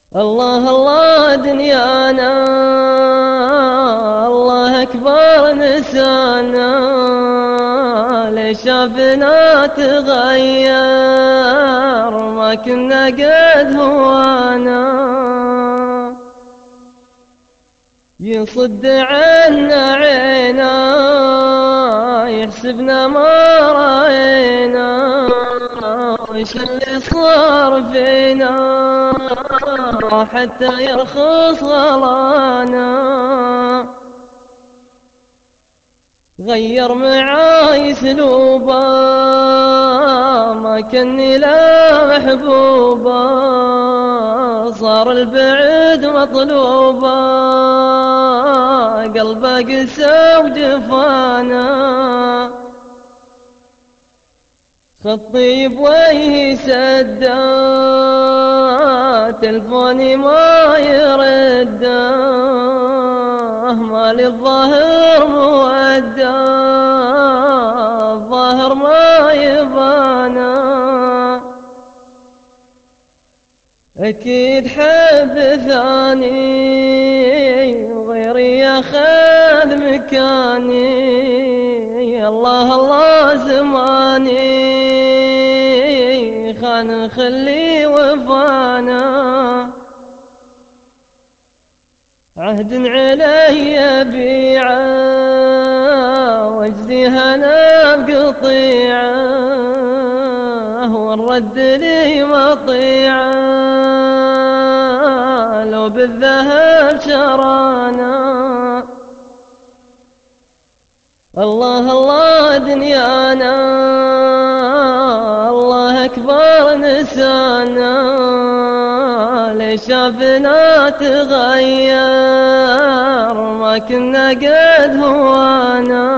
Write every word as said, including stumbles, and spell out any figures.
الله الله دنيانا، الله أكبر نسانا، ليش شافنا تغير ما كنا قد هوانا. يصد عنا عينا يحسبنا ما راينا، وش اللي صار فينا حتى يرخص غلانا. غير معاي سلوبا ما كني لا محبوبا، صار البعد مطلوبا قلبه قسى وجفانا. خطي بوجهي سدا تلفوني ما يرده، مالي الظاهر مودة الظاهر ما يبانا. أكيد حب ثاني وغيري ياخذ مكاني، الله الله زماني خان خلي وفانا. عهد علي بيعه واجزي هنا بقطيعه، والرد لي مطيعه لو بالذهب شرانا. الله الله دنيانا، الله أكبر نسانا، ليش شافنا تغير ما كنا قد هوانا.